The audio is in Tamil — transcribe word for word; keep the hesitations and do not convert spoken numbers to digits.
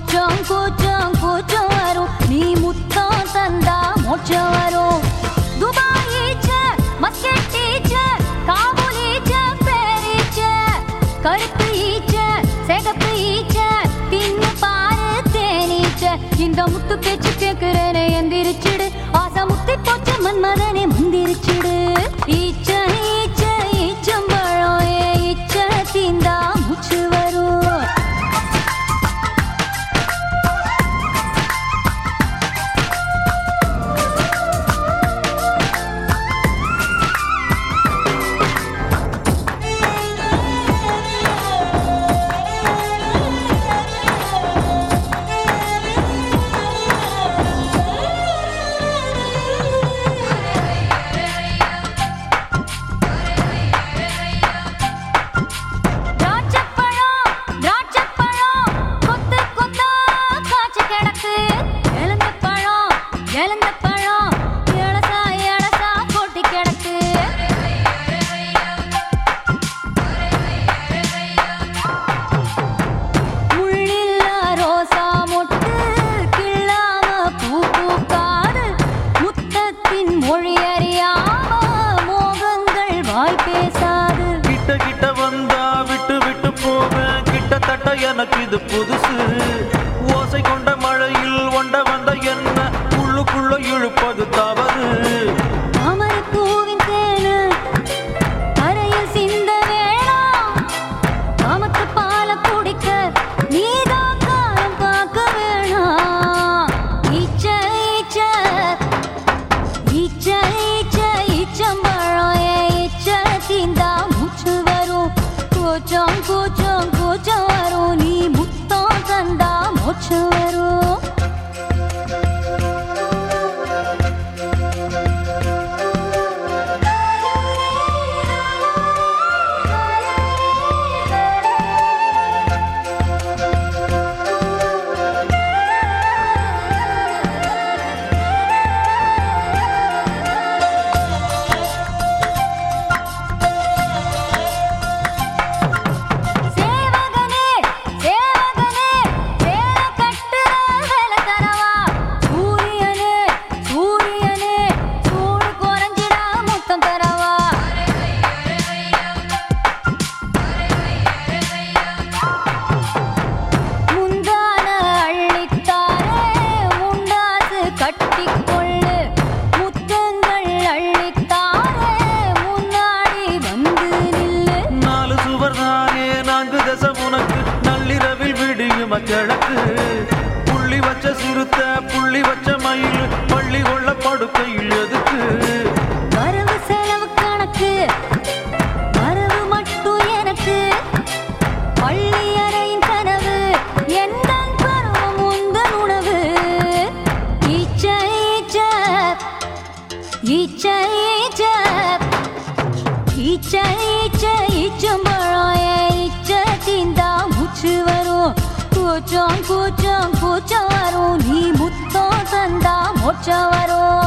கூச்சம் கூச்சம் கூச்சம் வரும் நீ முத்தம் தந்தா மோட்சம் வரும் துபாய் ஈச்ச மஸ்கட் ஈச்ச காபூல் ஈச்ச பேரீச்ச கருப்பு ஈச்ச சிகப்பு ஈச்ச தின்னு பாரு தேனீச்ச இந்த முத்து பேச்சு கேக்குறேனே எந்திரிச்சிடு ஆசை முத்தி போச்சு மன்மதனே மந்திரிச்சிடு ஈச்ச ஈச்ச ஈச்சம்பழம் ஏ ஈச்ச தீந்தா மூச்சு வரும் எனக்கு இது புதுசு ஓசை கொண்ட மழையில் ஒண்ட வந்த என்ன உள்ளுக்குள்ள இழுப்பது தவறு தாமரை பூவின் தேனு கரையில் சிந்த வேணாம் காமத்து பால குடிக்க நீதான் காலம் பார்க்க வேணாம் ஈச்ச ஈச்ச ஈச்ச ஈச்ச ஈச்சம்பழம் ஏ ஈச்ச தீந்தா மூச்சு வரும் கூச்சம் கூச்சம் கூச்சம் வரும் நீ முத்தம் தந்தா மோட்சம் வரும் கிழக்கு புள்ளி வச்ச சிறுத்த புள்ளி வச்ச மயில் பள்ளி கொள்ள படுக்கையில் எதுக்கு வரவு செலவு கணக்கு வரவு மட்டும் எனக்கு பள்ளி அறையின் கனவு எந்த பருவம் உந்தன் உணவு ஈச்ச ஈச்ச ஈச்ச ஈச்ச ஈச்ச ஈச்ச ஈச்சம்பழம் ஏ ஈச்ச தீந்தா மூச்சு வரும் கூச்சம் கூச்சம் கூச்சம் வரும் நீ முத்தம் தந்தா மோட்சம் வரும்